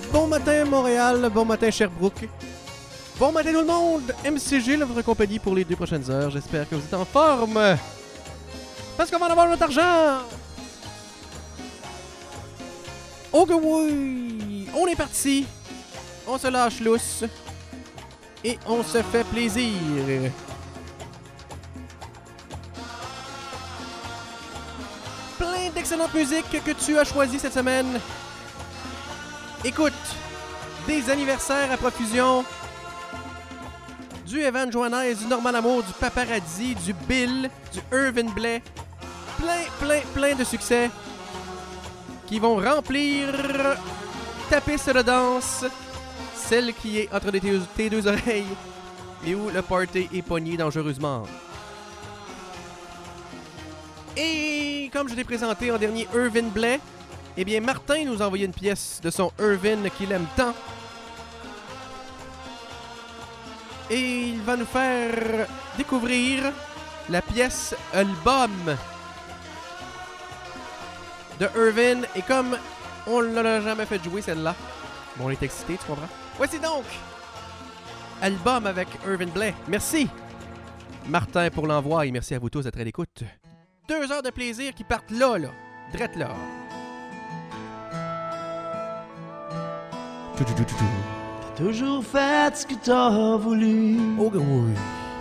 Bon matin Montréal, bon matin Sherbrooke. Bon matin tout le monde, MCG, votre compagnie pour les 2 prochaines heures. J'espère que vous êtes en forme. Parce qu'on va en avoir notre argent. Oh que oui, on est parti. On se lâche lousse. Et on se fait plaisir. Plein d'excellente musique que tu as choisi cette semaine. Écoute, des anniversaires à profusion. Du Evan Johannes, du Norman Lamour, du Paparazzi, du Bill, du Irvin Blais. Plein de succès qui vont remplir ta piste de danse, celle qui est entre tes deux oreilles et où le party est pogné dangereusement. Et comme je t'ai présenté en dernier Irvin Blais, eh bien Martin nous a envoyé une pièce de son Irvin qu'il aime tant. Et il va nous faire découvrir la pièce Album de Irvin. Et comme on l'a jamais fait jouer celle-là, bon, on est excité, tu comprends? Voici donc Album avec Irvin Blais. Merci Martin pour l'envoi et merci à vous tous d'être à l'écoute. 2 heures de plaisir qui partent là, drette là. T'as toujours fait ce que t'as voulu. Oh oui.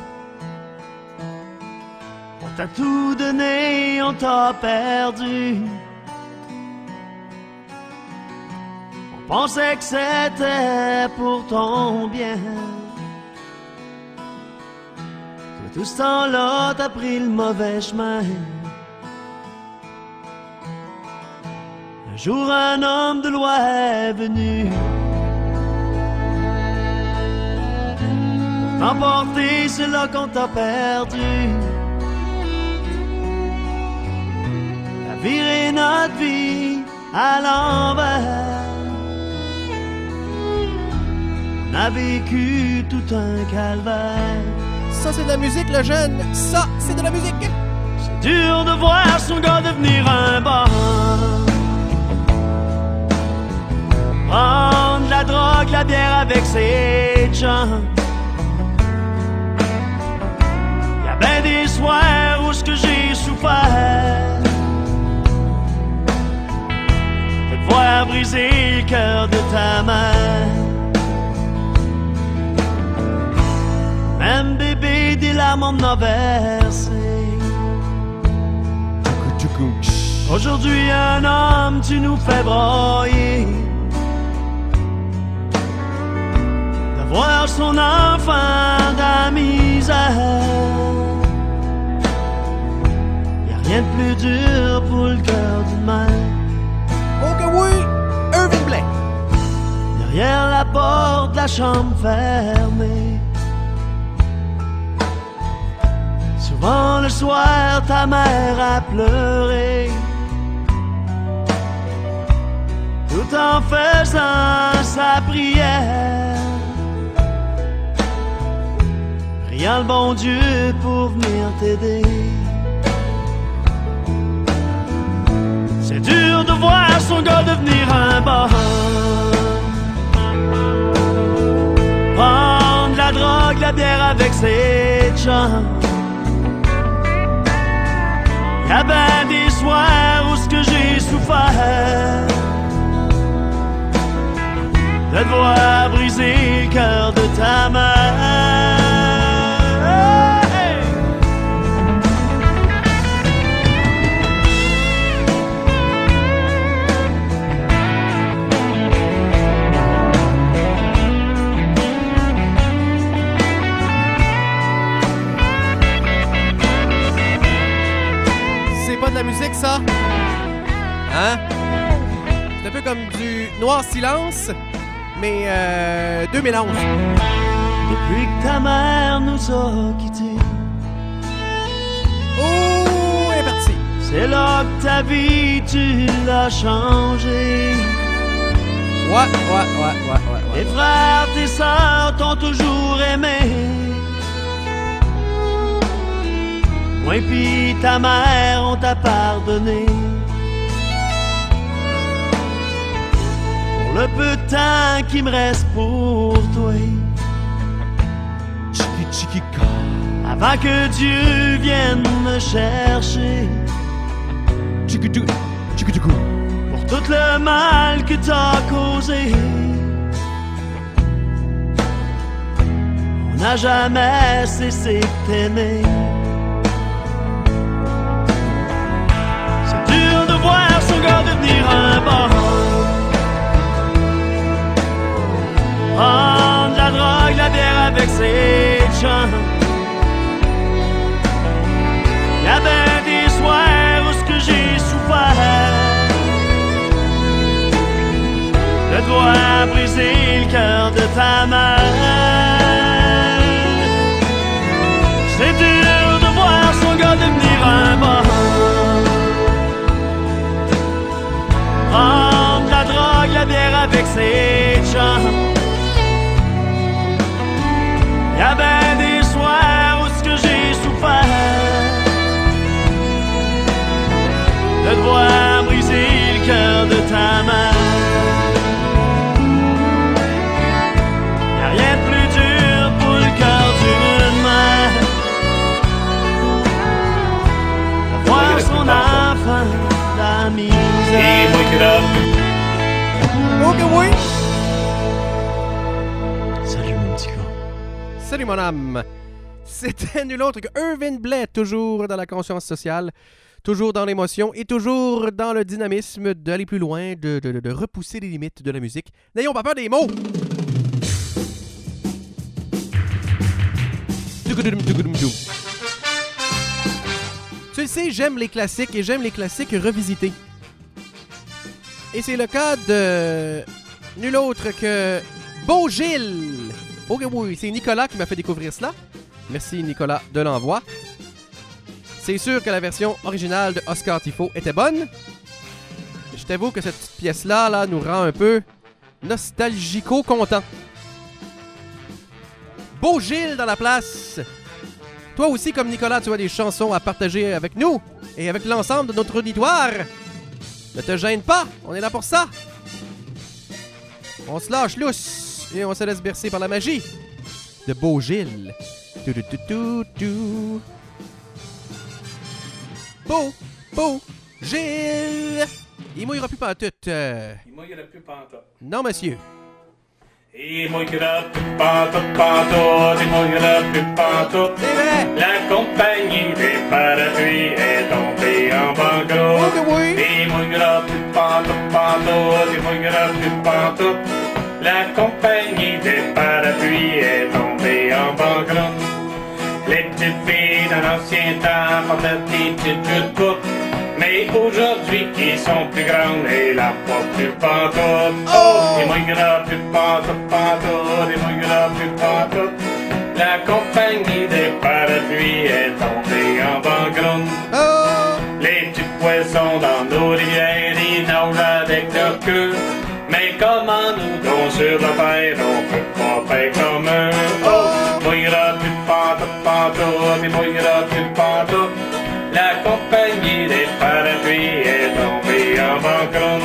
On t'a tout donné, on t'a perdu. On pensait que c'était pour ton bien. Tout ce temps-là, t'as pris le mauvais chemin. Un jour, un homme de loi est venu t'emporter, c'est là qu'on t'a perdu. T'as viré notre vie à l'envers. On a vécu tout un calvaire. Ça, c'est de la musique, le jeune. Ça, c'est de la musique. C'est dur de voir son gars devenir un bar. Prendre la drogue, la bière avec ses chums. Y'a ben des soirs où ce que j'ai souffert de te voir briser le cœur de ta mère. Même bébé, des larmes en a versé. Aujourd'hui, un homme, tu nous fais broyer. De voir son enfant dans la misère. Y'a rien de plus dur pour le cœur d'une mère. Oh que oui, Irvin Blais. Derrière la porte de la chambre fermée. Souvent le soir, ta mère a pleuré, tout en faisant sa prière, priant le bon Dieu pour venir t'aider. C'est dur de voir son gars devenir un bon. Prendre la drogue, la bière avec ses chums. Y'a ben des soirs où ce que j'ai souffert de te voir briser le cœur de ta mère. Hey! C'est pas de la musique, ça? Hein? C'est un peu comme du Noir Silence, mais 2011. Depuis que ta mère nous a quittés, Oh, elle est partie. c'est là que ta vie, tu l'as changée. Ouais. Tes frères, tes sœurs t'ont toujours aimé. Moi et puis ta mère, on t'a pardonné. Pour le peu de temps qui me reste pour toi. Chiki-chiki-ka. Avant que Dieu vienne me chercher. Chiki-chou. Chiki-chou. Pour tout le mal que t'as causé. On n'a jamais cessé de t'aimer. C'est dur de voir son gars devenir un bon. Prendre la drogue, la bière avec ses chums. Y'a ben des soirs où ce que j'ai souffert de devoir briser le cœur de ta mère. C'est dur de voir son gars devenir un bon. Prendre la drogue, la bière avec ses chums. Y'a ben des soirs où ce que j'ai souffert de devoir briser le cœur de ta mère. Y'a rien de plus dur pour le cœur d'une mère de voir son enfant dans la misère. Ok, oui. Salut mon petit gars. Salut mon âme. C'était nul autre que Irvin Blais, toujours dans la conscience sociale, toujours dans l'émotion et toujours dans le dynamisme d'aller plus loin, de repousser les limites de la musique. N'ayons pas peur des mots. Tu le sais, j'aime les classiques et j'aime les classiques revisités. Et c'est le cas de nul autre que Beau Gilles. Ok, oui, c'est Nicolas qui m'a fait découvrir cela. Merci Nicolas de l'envoi. C'est sûr que la version originale de Oscar Tifo était bonne. Je t'avoue que cette petite pièce-là là, nous rend un peu nostalgico-content. Beau Gilles dans la place. Toi aussi, comme Nicolas, tu as des chansons à partager avec nous et avec l'ensemble de notre auditoire. Ne te gêne pas, on est là pour ça. On se lâche lousse et on se laisse bercer par la magie de Beau Gilles. Beau Gilles. Il mouillera plus pantoute. Il mouillera plus pantoute. Non, monsieur. Il mouillera plus pantoute, il mouillera plus pantoute. C'est vrai. La compagnie des parapluies est tombée en banqueroute. Ok, oui. Il mouillera plus pantoute, il mouillera plus pantoute. La compagnie des parapluies est tombée en banqueroute. Les petites filles dans l'ancien temps portaient des petites jupes courtes. Mais aujourd'hui, qui sont plus grandes et la pas plus pantoute. Oh! Il mouillera plus pantoute, il mouillera plus pantoute. La compagnie des parapluies est tombée en banqueroute. Oh! Les petits poissons dans nos rivières, ils nagent avec leur queue. Mais comment nous, donc sur la terre, on peut pas faire comme eux. Oh! Mouillera plus pantoute, il mouillera plus pantoute. La compagnie des parapluies est tombée en banqueroute.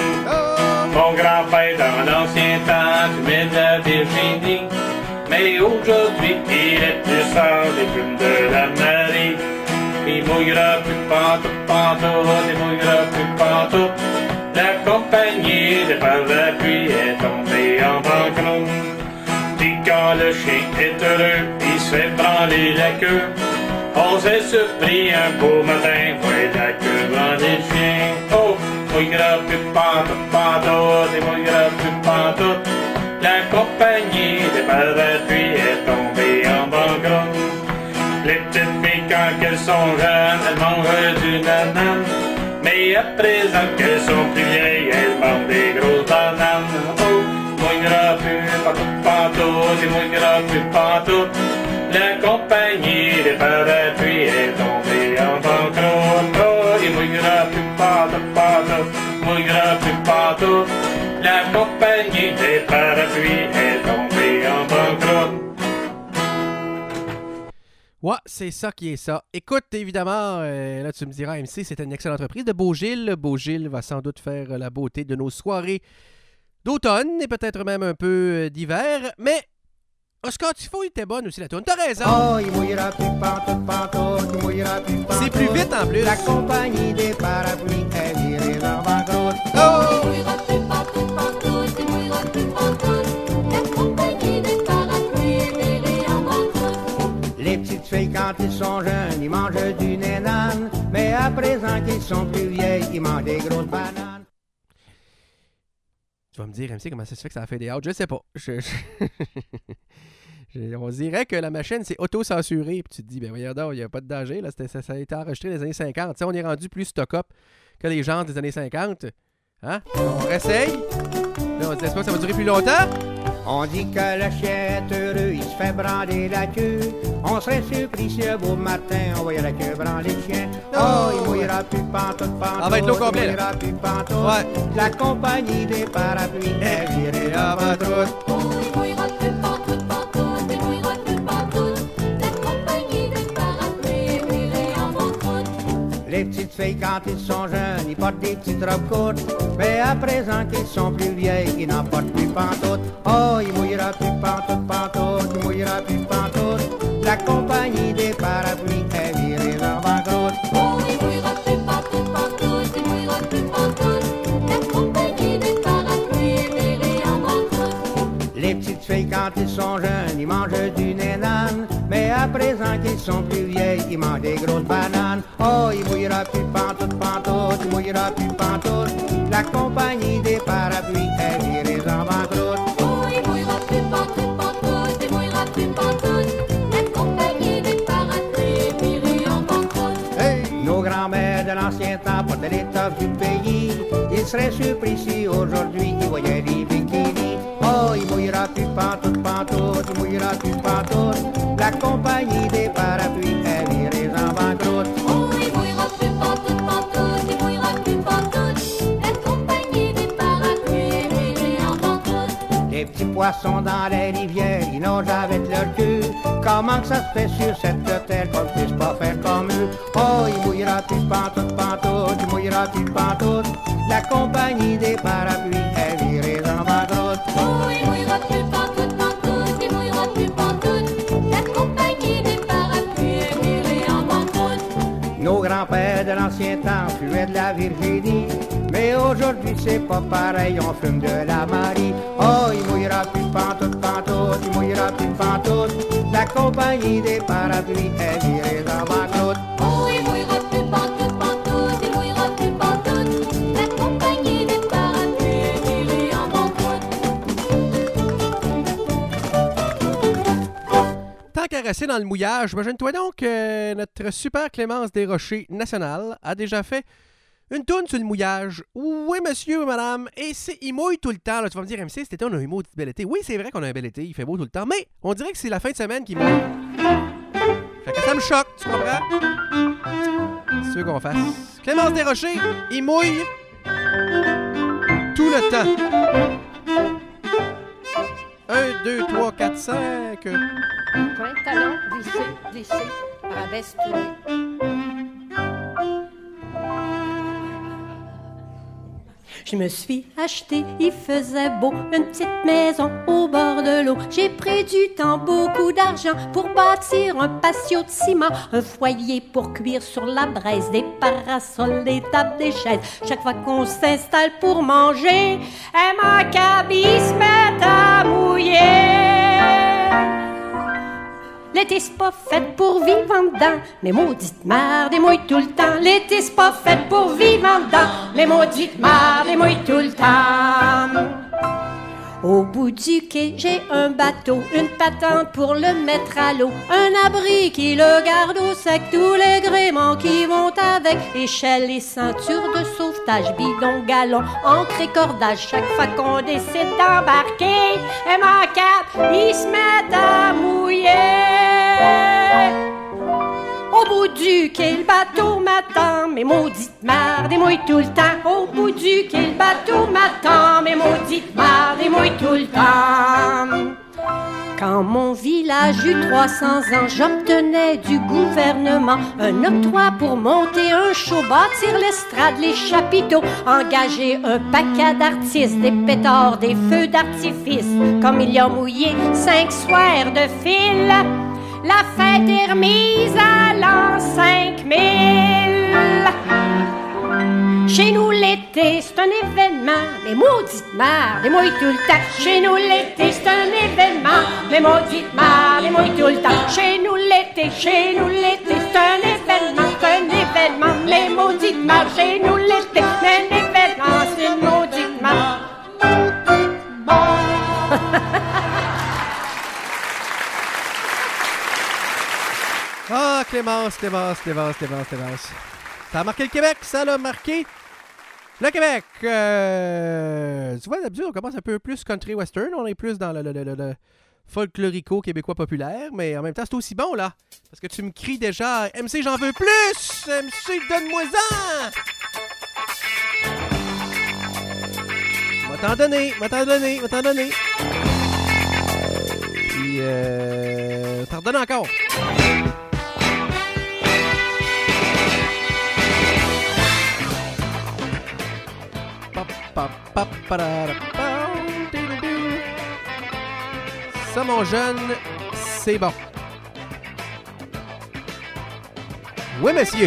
Mon grand-père dans l'ancien temps fumait de la Virginie. Mais aujourd'hui il est plus sale des plumes de la Marie. Il mouillera plus pantoute, il mouillera plus pantoute. La compagnie des parapluies est tombée en banqueroute. Puis quand le chien est heureux, il se fait branler la queue. On s'est surpris un beau matin, ouais, la queue dans les chiens. Oh, mouillera plus pantoute, et mouillera plus pantoute. La compagnie des parapluies est tombée en banqueroute. Les petites filles, quand elles sont jeunes, elles mangent du banane. Mais à présent qu'elles sont plus vieilles, elles mangent des grosses bananes. Oh, mouillera plus pantoute, et mouillera plus pantoute. La compagnie des parapluies est tombée en banqueroute. Oh, il mouillera plus pantoute, mouillera plus pantoute. La compagnie des parapluies est tombée en banqueroute. Ouais, c'est ça qui est ça. Écoute, évidemment, là tu me diras, MC, c'est une excellente entreprise de Beau Gilles. Beau Gilles va sans doute faire la beauté de nos soirées d'automne et peut-être même un peu d'hiver. Mais Oscar Tifo était bonne aussi, la toune. T'as raison. Oh, il mouillera plus pantoute, il mouillera plus pantoute. C'est plus vite en plus. La compagnie des parapluies est virée en banqueroute. Oh! Il mouillera plus pantoute, il mouillera plus pantoute. La compagnie des parapluies est virée en banqueroute. Les petites filles, quand ils sont jeunes, ils mangent du nénane. Mais à présent qu'ils sont plus vieilles, ils mangent des grosses bananes. Tu vas me dire, MC, comment ça se fait que ça a fait des outs? Je sais pas. On dirait que la machine s'est auto-censurée. Puis tu te dis, ben voyons donc, il n'y a pas de danger. Là. Ça a été enregistré dans les années 50. T'sais, on est rendu plus stock-up que les gens des années 50. Hein? On réessaye. Là, on dit, est-ce que ça va durer plus longtemps? On dit que le chien est heureux, il se fait brander la queue. On serait surpris si un beau matin, on voyait la queue branler le chien. Oh, il mouillera plus pantoute. Ça va être l'eau complet, il mouillera plus pantoute. Ouais. La compagnie des parapluies est virée en banqueroute. Oh, il mouillera plus pantoute, il mouillera plus pantoute. La compagnie des parapluies est virée en banqueroute. Les petites filles, quand ils sont jeunes, ils portent des petites robes courtes. Mais à présent qu'ils sont plus vieilles, ils n'en portent plus pantoute. Oh, il mouillera plus pantoute, il mouillera plus pantoute. La compagnie des parapluies est virée en banqueroute. Oh, il mouillera plus pantoute, il mouillera plus pantoute. La compagnie des parapluies est virée en banqueroute. Les petites filles, quand ils sont jeunes, ils mangent du nénane. Mais à présent qu'ils sont plus vieilles, ils mangent des grosses bananes. Oh, il mouillera plus pantoute, il mouillera plus pantoute. La compagnie des parapluies est virée en banqueroute. Oh, il mouillera plus pantoute, il mouillera plus pantoute. La compagnie des parapluies est virée en banqueroute. Hey! Nos grands-mères de l'ancien temps portaient l'étoffe du pays. Ils seraient surpris si aujourd'hui ils voyaient des bikinis. Oh, il mouillera plus pantoute, il mouillera plus pantoute. La compagnie des parapluies est virée en banqueroute. Oh, il mouillera plus pantoute, il mouillera plus pantoute. La compagnie des parapluies est virée en banqueroute. Les petits poissons dans les rivières, ils nagent avec leur queue. Comment que ça se fait sur cette terre qu'on ne puisse pas faire comme eux? Oh, il mouillera plus pantoute, il mouillera plus pantoute. La compagnie des parapluies est virée en banqueroute. Oh, il mouillera plus pantoute, il mouillera plus pantoute. La compagnie des parapluies est virée en banqueroute. Nos grands-pères de l'ancien temps fumaient de la Virginie. Mais aujourd'hui c'est pas pareil, on fume de la Marie. Oh, il mouillera plus pantoute, il mouillera plus pantoute. La compagnie des parapluies est virée en banqueroute. Oh, il mouillera plus pantoute, il mouillera plus pantoute. La compagnie des parapluies est virée en banqueroute. Tant qu'à rester dans le mouillage, imagine-toi donc que notre super Clémence Desrochers nationale a déjà fait une toune sur le mouillage. Oui, monsieur, madame. Et il mouille tout le temps. Là, tu vas me dire, MC, cet été, on a un maudit bel été. Oui, c'est vrai qu'on a un bel été. Il fait beau tout le temps. Mais on dirait que c'est la fin de semaine qui mouille. Fait que ça me choque, tu comprends? C'est ce qu'on fasse. Clémence Desrochers, il mouille tout le temps. 1, 2, 3, 4, 5. Point, talon, glissé, rabaisse, tourné. Je me suis acheté, il faisait beau, une petite maison au bord de l'eau. J'ai pris du temps, beaucoup d'argent pour bâtir un patio de ciment, un foyer pour cuire sur la braise, des parasols, des tables, des chaises. Chaque fois qu'on s'installe pour manger, ma cabine se met à mouiller. L'été c'est pas fait pour vivre en dedans, les maudites mardes, des mouilles tout le temps. L'été c'est pas fait pour vivre en dedans, les maudites mardes, des mouilles tout le temps. Au bout du quai, j'ai un bateau, une patente pour le mettre à l'eau, un abri qui le garde au sec, tous les gréements qui vont avec, échelle et ceinture de sauvetage, bidon, galon, ancre et cordage. Chaque fois qu'on décide d'embarquer, et ma cape, il se met à mouiller. Au bout du quai, le bateau m'attend, mes maudites mardes, des mouilles tout le temps. Au bout du quai, le bateau m'attend, mes maudites mardes, des mouilles tout le temps. Quand mon village eut 300 ans, j'obtenais du gouvernement un octroi pour monter un show, bâtir l'estrade, les chapiteaux, engager un paquet d'artistes, des pétards, des feux d'artifice, comme il y a mouillé 5 soirs de fil. La fête est remise à l'an 5000. Chez nous, l'été, c'est un événement, mais maudite marre, des mouilles tout le temps. Chez nous, l'été, c'est un événement, mais maudite marre, des mouilles tout le temps. Chez nous, l'été, c'est un événement, mais maudite marre. Chez nous, l'été, c'est un événement, c'est une maudite marre. Ah, Clémence. Ça a marqué le Québec, ça l'a marqué le Québec. Tu vois, d'habitude, on commence un peu plus country western. On est plus dans le folklorico québécois populaire. Mais en même temps, c'est aussi bon, là. Parce que tu me cries déjà, MC, j'en veux plus! MC, donne-moi-en! Va t'en donner. Puis, t'en redonnes encore. Ça, mon jeune, c'est bon. Oui, monsieur.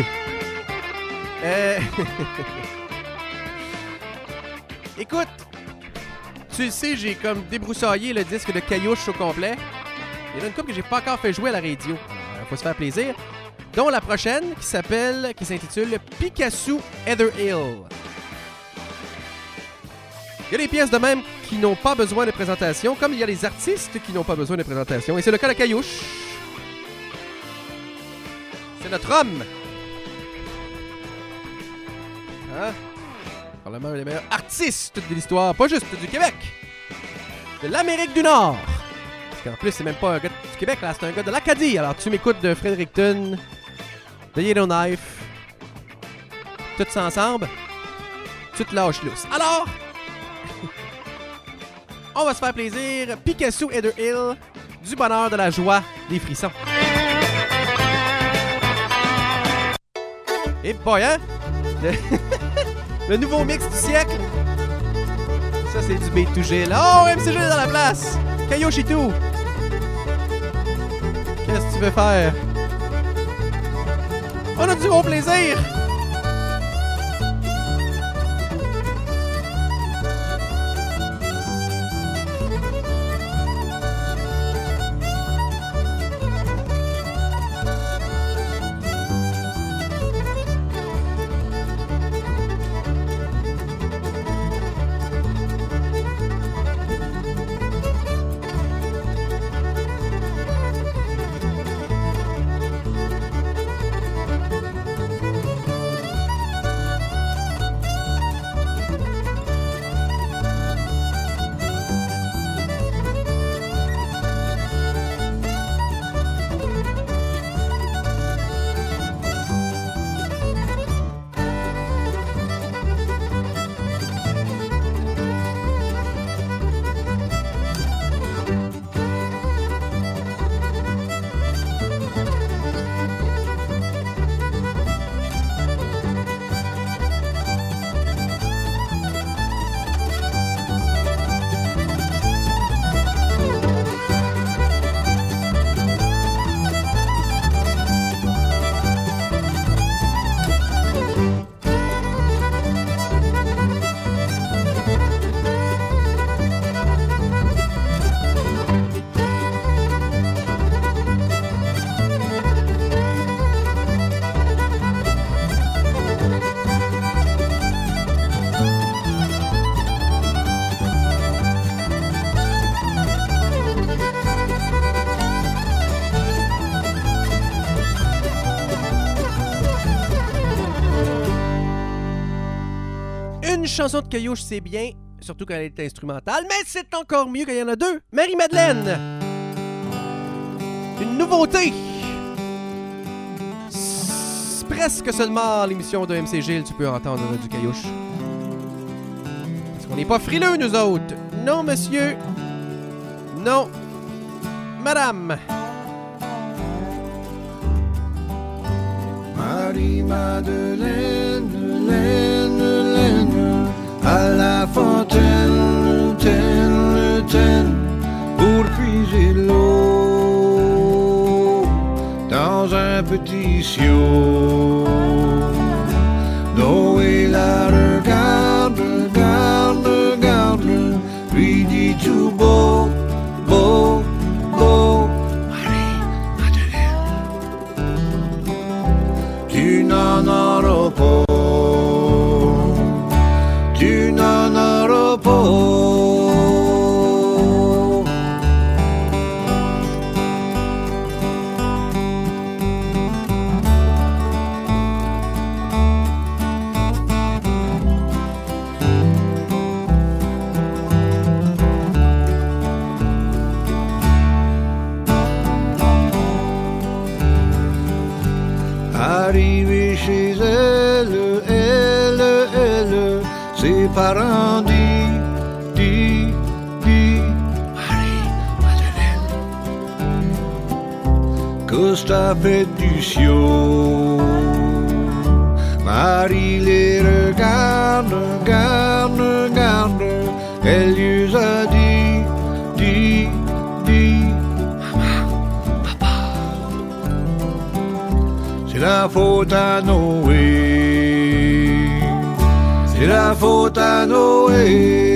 Écoute, tu le sais, j'ai comme débroussaillé le disque de Caillouche au complet. Il y en a une couple que j'ai pas encore fait jouer à la radio. Faut se faire plaisir. Dont la prochaine qui s'intitule Picasso Heather Hill. Il y a des pièces de même qui n'ont pas besoin de présentation, comme il y a des artistes qui n'ont pas besoin de présentation. Et c'est le cas de Caillouche. C'est notre homme. Hein? Probablement un des meilleurs artistes de l'histoire, pas juste du Québec, de l'Amérique du Nord. Parce qu'en plus, c'est même pas un gars du Québec, là, c'est un gars de l'Acadie. Alors, tu m'écoutes de Fredericton, de Yellowknife, tout ça ensemble, tu te lâches lousse. Alors, on va se faire plaisir. Picasso Heather Hill, du bonheur, de la joie, des frissons. Et boy, hein? Le nouveau mix du siècle. Ça, c'est du B2G, là. Oh, MCG est dans la place. Caillouche et tout. Qu'est-ce que tu veux faire? On a du gros plaisir. Chanson de Caillouche, c'est bien, surtout quand elle est instrumentale, mais c'est encore mieux quand il y en a deux. Marie-Madeleine, une nouveauté. C'est presque seulement l'émission de MC Gilles, tu peux entendre du Caillouche. Parce qu'on n'est pas frileux, nous autres. Non, monsieur. Non. madame. Marie-Madeleine, Laine, à la fontaine, pour puiser l'eau dans un petit sio. Noé la regarde, lui dit tout beau, Marie-Madeleine, tu n'en auras pas, tu n'en auras pas. Arrivé chez elle, ses parents dit, Marie-Madeleine, qu'est-ce que t'as fait du sio? Marie les regarde, elle lui a dit, c'est la faute à Noé, c'est la faute à Noé.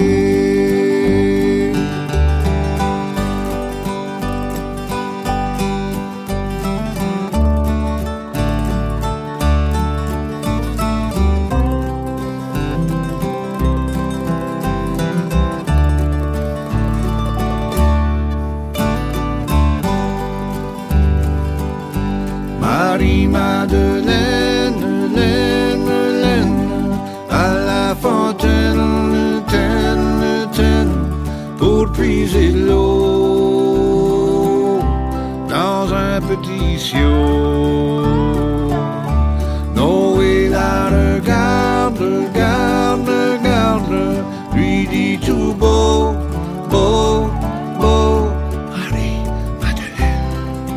Marie-Madeleine, Laine, à la fontaine, pour puiser l'eau dans un petit sio. Noé la regarde, lui dit tout beau, Marie-Madeleine,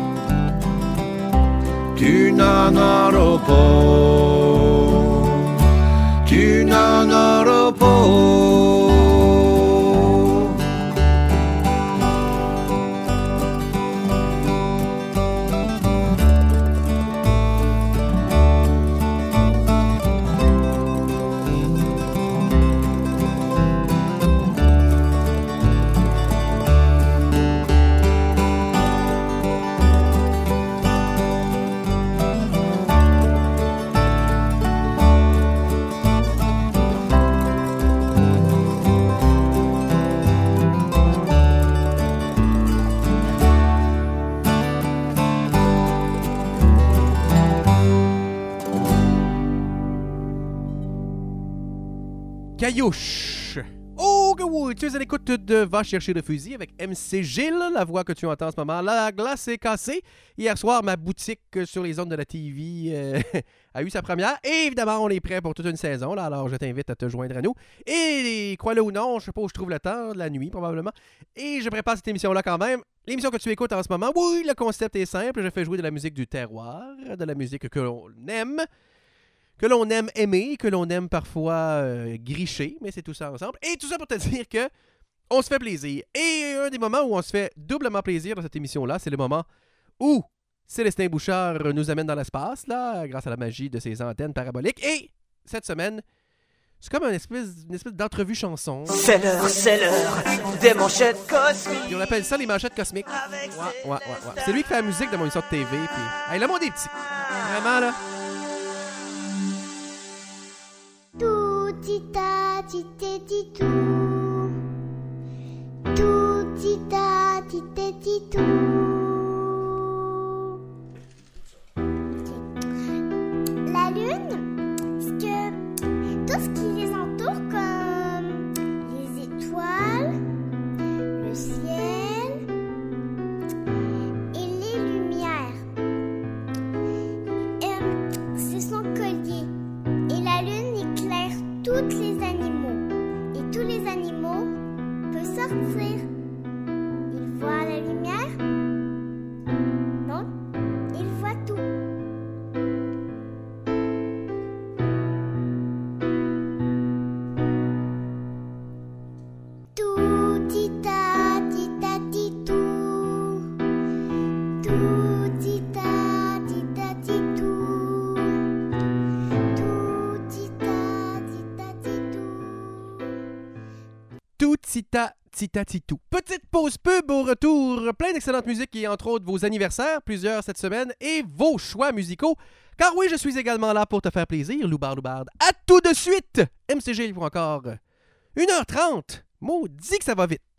tu n'en auras pas, tu n'en auras pas. Caillouche. Oh, que oui, tu es à l'écoute de Va chercher le fusil avec MC Gilles, la voix que tu entends en ce moment. La glace est cassée. Hier soir, ma boutique sur les ondes de la TV a eu sa première. Et évidemment, on est prêt pour toute une saison. Là, alors, je t'invite à te joindre à nous. Et crois-le ou non, je sais pas où je trouve le temps, la nuit probablement. Et je prépare cette émission-là quand même. L'émission que tu écoutes en ce moment, oui, le concept est simple. Je fais jouer de la musique du terroir, de la musique que l'on aime. Que l'on aime aimer, que l'on aime parfois gricher, mais c'est tout ça ensemble. Et tout ça pour te dire que on se fait plaisir. Et un des moments où on se fait doublement plaisir dans cette émission-là, c'est le moment où Célestin Bouchard nous amène dans l'espace, là, grâce à la magie de ses antennes paraboliques. Et cette semaine, c'est comme une espèce d'entrevue chanson. C'est l'heure des manchettes cosmiques. Puis on appelle ça les manchettes cosmiques. Ouais. C'est lui qui fait la musique de mon émission de TV. Puis, hey, le monde est petit. Vraiment, là. Tout tita tité titou, tout tita tité titou. La lune, tout ce qui les entoure comme les étoiles, le ciel et les lumières. C'est son collier. Et la lune éclaire tous les animaux. Et tous les animaux peuvent sortir. Ils voient la lumière Tita-titou. Petite pause pub au retour. Plein d'excellente musique et entre autres vos anniversaires, plusieurs cette semaine, et vos choix musicaux. Car oui, je suis également là pour te faire plaisir, loubarde. À tout de suite! MCG pour encore 1h30. Maudit que ça va vite.